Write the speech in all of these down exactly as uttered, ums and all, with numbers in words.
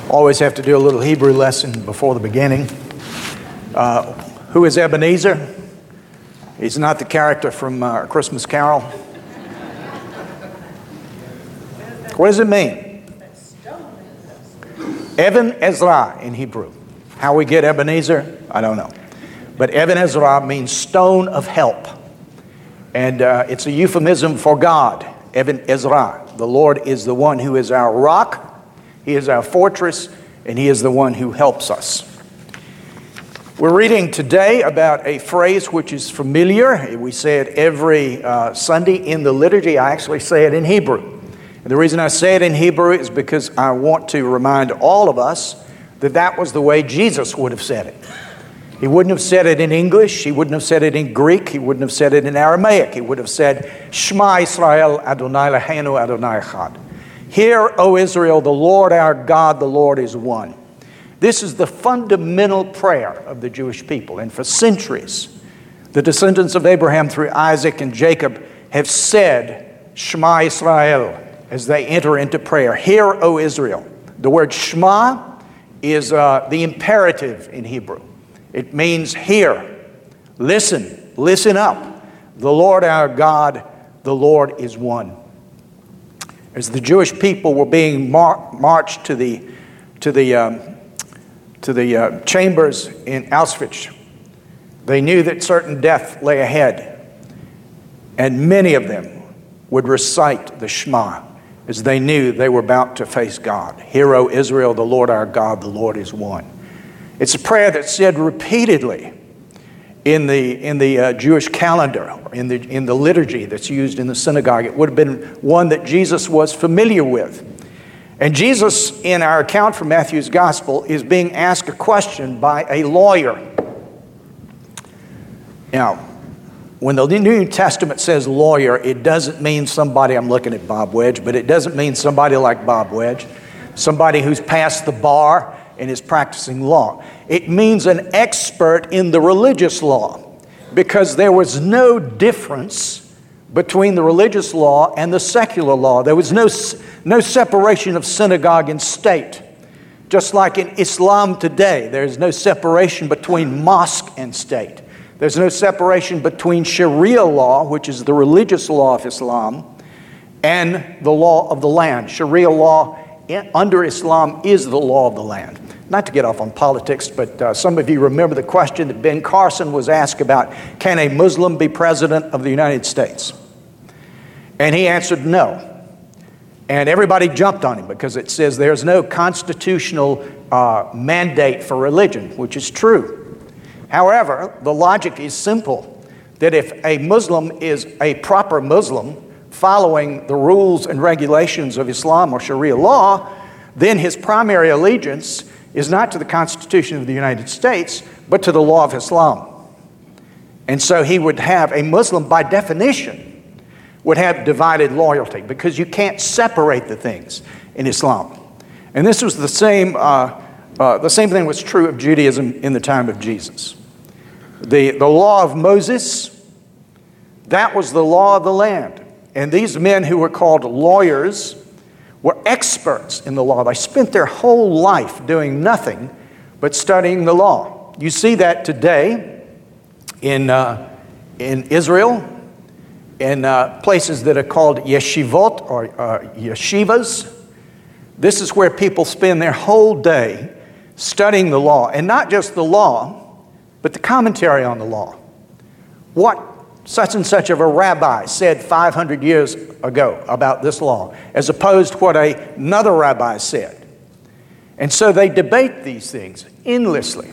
Always have to do a little Hebrew lesson before the beginning. Uh, who is Ebenezer? He's not the character from uh, A Christmas Carol. What does it mean? Even Ezra in Hebrew. How we get Ebenezer, I don't know. But Even Ezra means stone of help. And uh, it's a euphemism for God. Even Ezra. The Lord is the one who is our rock. He is our fortress, and He is the one who helps us. We're reading today about a phrase which is familiar. We say it every uh, Sunday in the liturgy. I actually say it in Hebrew. And the reason I say it in Hebrew is because I want to remind all of us that that was the way Jesus would have said it. He wouldn't have said it in English. He wouldn't have said it in Greek. He wouldn't have said it in Aramaic. He would have said, Shema Israel Adonai Eloheinu Adonai Echad. Hear, O Israel, the Lord our God, the Lord is one. This is the fundamental prayer of the Jewish people. And for centuries, the descendants of Abraham through Isaac and Jacob have said, Shema Israel, as they enter into prayer. Hear, O Israel. The word Shema is uh, the imperative in Hebrew. It means hear, listen, listen up. The Lord our God, the Lord is one. As the Jewish people were being mar- marched to the to the um, to the uh, chambers in Auschwitz, they knew that certain death lay ahead, and many of them would recite the Shema as they knew they were about to face God. Hear, O Israel, the Lord our God, the Lord is one. It's a prayer that's said repeatedly in the in the uh, Jewish calendar, in the in the liturgy that's used in the synagogue. It would have been one that Jesus was familiar with. And Jesus, in our account from Matthew's Gospel, is being asked a question by a lawyer. Now, when the New Testament says lawyer, it doesn't mean somebody, I'm looking at Bob Wedge, but it doesn't mean somebody like Bob Wedge, somebody who's passed the bar and is practicing law. It means an expert in the religious law, because there was no difference between the religious law and the secular law. There was no, no separation of synagogue and state. Just like in Islam today, there's no separation between mosque and state. There's no separation between Sharia law, which is the religious law of Islam, and the law of the land. Sharia law under Islam is the law of the land. Not to get off on politics, but uh, some of you remember the question that Ben Carson was asked about, can a Muslim be president of the United States? And he answered no. And everybody jumped on him because it says there's no constitutional uh, mandate for religion, which is true. However, the logic is simple, that if a Muslim is a proper Muslim, following the rules and regulations of Islam or Sharia law, then his primary allegiance is not to the Constitution of the United States, but to the law of Islam. And so he would have, a Muslim by definition, would have divided loyalty, because you can't separate the things in Islam. And this was the same, uh, uh, the same thing was true of Judaism in the time of Jesus. The, the law of Moses, that was the law of the land. And these men who were called lawyers were experts in the law. They spent their whole life doing nothing but studying the law. You see that today in, uh, in Israel, in uh, places that are called yeshivot or uh, yeshivas. This is where people spend their whole day studying the law, and not just the law, but the commentary on the law. What such and such of a rabbi said five hundred years ago about this law, as opposed to what a, another rabbi said. And so they debate these things endlessly.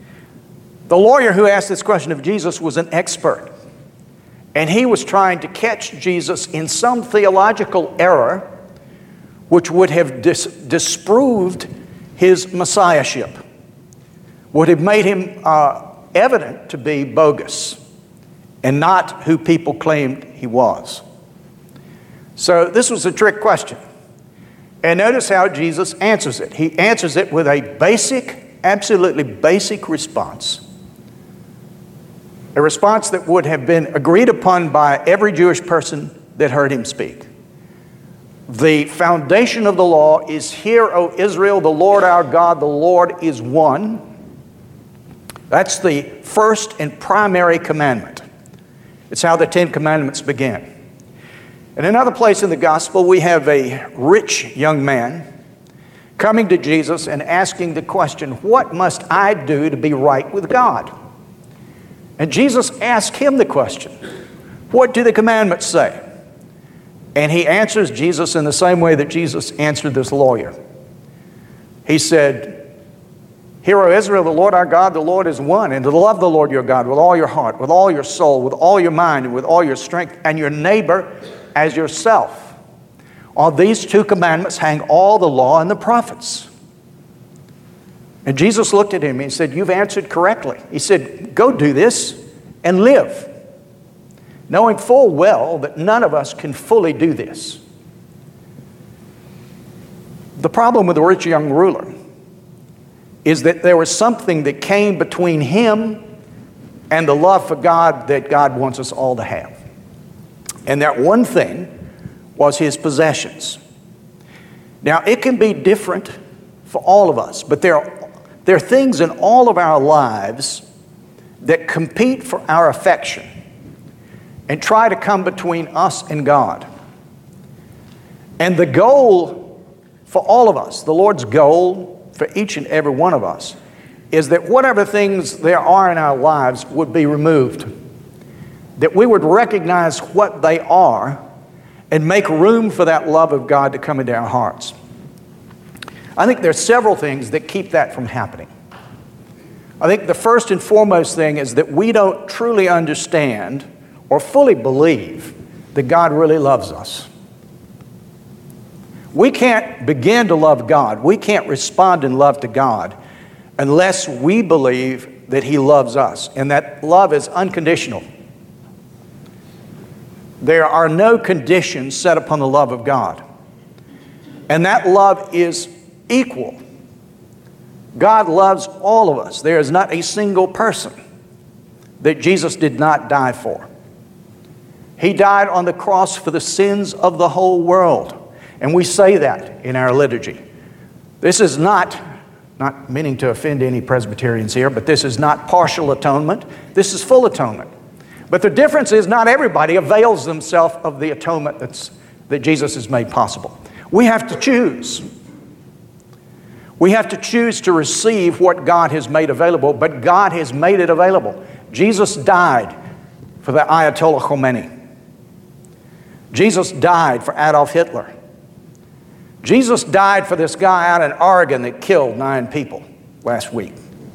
The lawyer who asked this question of Jesus was an expert, and he was trying to catch Jesus in some theological error which would have dis- disproved his messiahship, would have made him uh, evident to be bogus and not who people claimed he was. So this was a trick question. And notice how Jesus answers it. He answers it with a basic, absolutely basic response. A response that would have been agreed upon by every Jewish person that heard him speak. The foundation of the law is, "Hear, O Israel, the Lord our God, the Lord is one." That's the first and primary commandment. It's how the Ten Commandments begin. In another place in the gospel, we have a rich young man coming to Jesus and asking the question, "What must I do to be right with God?" And Jesus asked him the question, "What do the commandments say?" And he answers Jesus in the same way that Jesus answered this lawyer. He said, "Hear, O Israel, the Lord our God, the Lord is one, and to love the Lord your God with all your heart, with all your soul, with all your mind, and with all your strength, and your neighbor as yourself. On these two commandments hang all the law and the prophets." And Jesus looked at him and he said, "You've answered correctly." He said, "Go do this and live," knowing full well that none of us can fully do this. The problem with the rich young ruler is that there was something that came between him and the love for God that God wants us all to have. And that one thing was his possessions. Now, it can be different for all of us, but there are, there are things in all of our lives that compete for our affection and try to come between us and God. And the goal for all of us, the Lord's goal for each and every one of us, is that whatever things there are in our lives would be removed. That we would recognize what they are and make room for that love of God to come into our hearts. I think there are several things that keep that from happening. I think the first and foremost thing is that we don't truly understand or fully believe that God really loves us. We can't begin to love God. We can't respond in love to God unless we believe that He loves us, and that love is unconditional. There are no conditions set upon the love of God. And that love is equal. God loves all of us. There is not a single person that Jesus did not die for. He died on the cross for the sins of the whole world. And we say that in our liturgy. This is not, not meaning to offend any Presbyterians here, but this is not partial atonement. This is full atonement. But the difference is not everybody avails themselves of the atonement that's, that Jesus has made possible. We have to choose. We have to choose to receive what God has made available, but God has made it available. Jesus died for the Ayatollah Khomeini. Jesus died for Adolf Hitler. Jesus died for this guy out in Oregon that killed nine people last week.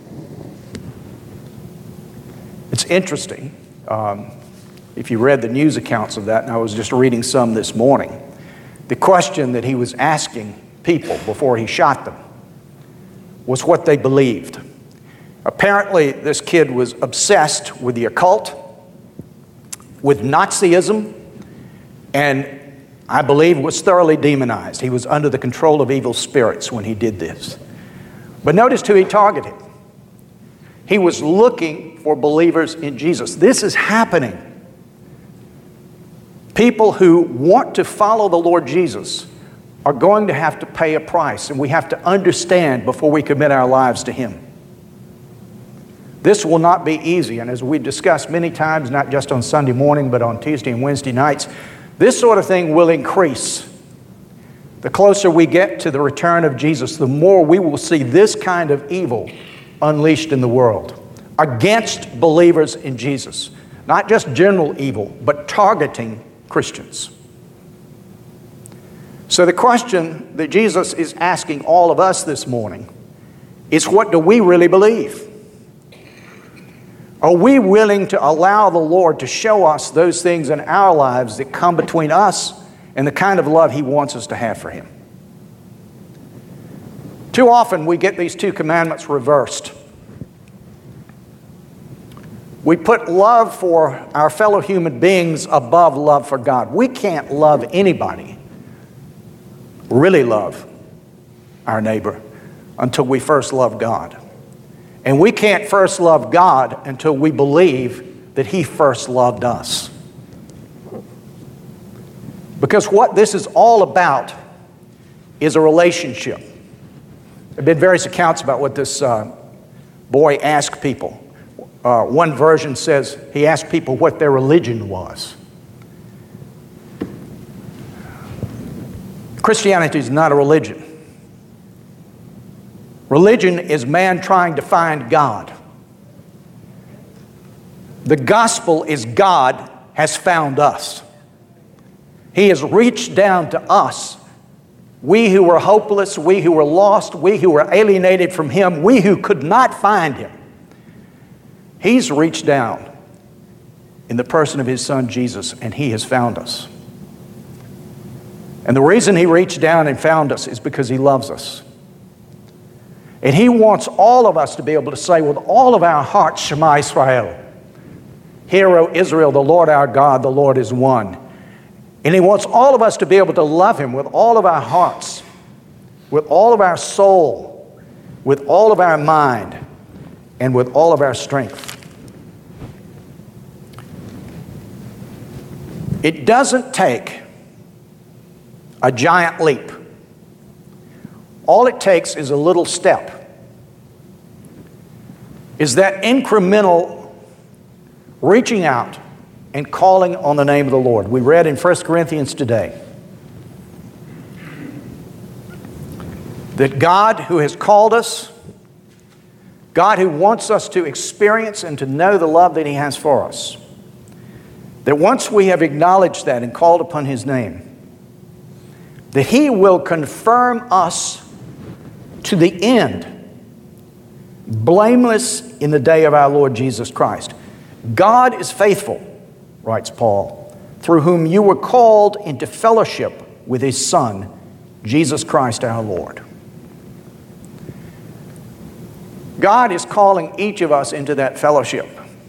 It's interesting. Um, if you read the news accounts of that, and I was just reading some this morning, the question that he was asking people before he shot them was what they believed. Apparently, this kid was obsessed with the occult, with Nazism, and I believe was thoroughly demonized. He was under the control of evil spirits when he did this. But notice who he targeted. He was looking for believers in Jesus. This is happening. People who want to follow the Lord Jesus are going to have to pay a price, and we have to understand before we commit our lives to Him. This will not be easy, and as we discussed many times, not just on Sunday morning, but on Tuesday and Wednesday nights, this sort of thing will increase. The closer we get to the return of Jesus, the more we will see this kind of evil unleashed in the world against believers in Jesus. Not just general evil, but targeting Christians. So the question that Jesus is asking all of us this morning is, what do we really believe? Are we willing to allow the Lord to show us those things in our lives that come between us and the kind of love He wants us to have for Him? Too often we get these two commandments reversed. We put love for our fellow human beings above love for God. We can't love anybody, really love our neighbor, until we first love God. And we can't first love God until we believe that He first loved us. Because what this is all about is a relationship. There have been various accounts about what this uh, boy asked people. Uh, one version says he asked people what their religion was. Christianity is not a religion. Religion is man trying to find God. The gospel is God has found us. He has reached down to us. We who were hopeless, we who were lost, we who were alienated from Him, we who could not find Him. He's reached down in the person of His Son Jesus, and He has found us. And the reason He reached down and found us is because He loves us. And He wants all of us to be able to say with all of our hearts, Shema Israel. Hear, O Israel, the Lord our God, the Lord is one. And He wants all of us to be able to love Him with all of our hearts, with all of our soul, with all of our mind, and with all of our strength. It doesn't take a giant leap. All it takes is a little step. Is that incremental reaching out and calling on the name of the Lord. We read in First Corinthians today that God who has called us, God who wants us to experience and to know the love that He has for us, that once we have acknowledged that and called upon His name, that He will confirm us to the end, blameless in the day of our Lord Jesus Christ. God is faithful, writes Paul, through whom you were called into fellowship with His Son, Jesus Christ our Lord. God is calling each of us into that fellowship.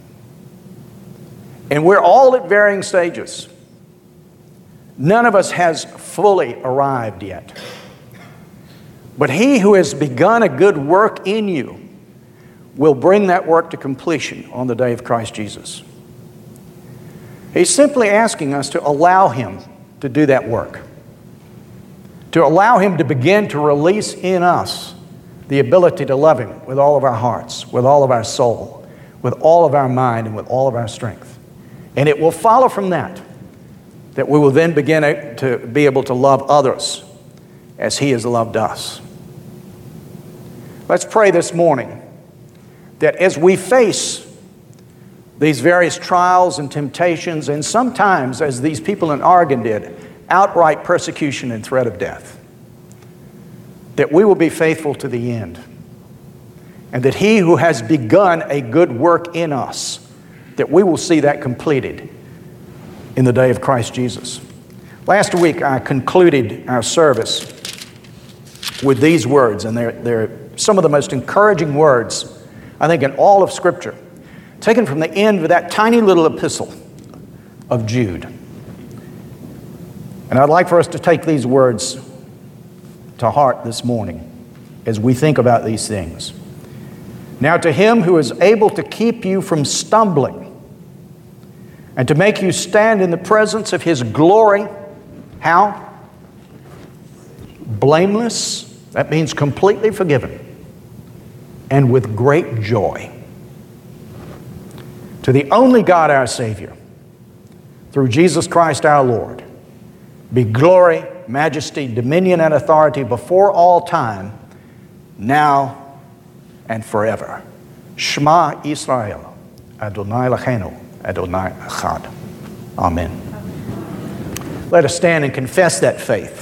And we're all at varying stages. None of us has fully arrived yet. But He who has begun a good work in you will bring that work to completion on the day of Christ Jesus. He's simply asking us to allow Him to do that work, to allow Him to begin to release in us the ability to love Him with all of our hearts, with all of our soul, with all of our mind, and with all of our strength. And it will follow from that, that we will then begin to be able to love others as He has loved us. Let's pray this morning that as we face these various trials and temptations, and sometimes, as these people in Oregon did, outright persecution and threat of death, that we will be faithful to the end, and that He who has begun a good work in us, that we will see that completed in the day of Christ Jesus. Last week I concluded our service with these words, and they're, they're some of the most encouraging words, I think, in all of Scripture, taken from the end of that tiny little epistle of Jude. And I'd like for us to take these words to heart this morning as we think about these things. Now to Him who is able to keep you from stumbling and to make you stand in the presence of His glory, how? Blameless, that means completely forgiven, and with great joy. To the only God our Savior, through Jesus Christ our Lord, be glory, majesty, dominion, and authority before all time, now and forever. Shema Israel, Adonai Eloheinu, Adonai Echad. Amen. Let us stand and confess that faith.